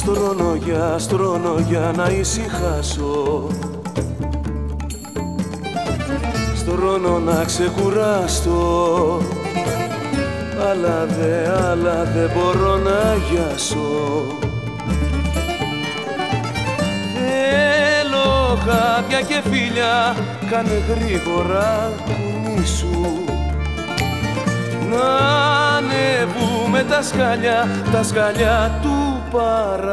Στρώνω για να ησυχάσω, στρώνω να ξεκουραστώ, αλλά δε μπορώ να γιάσω. Θέλω χάπια και φίλια, κάνε γρήγορα κουνήσου, να ανεβούμε τα σκαλιά του παρά.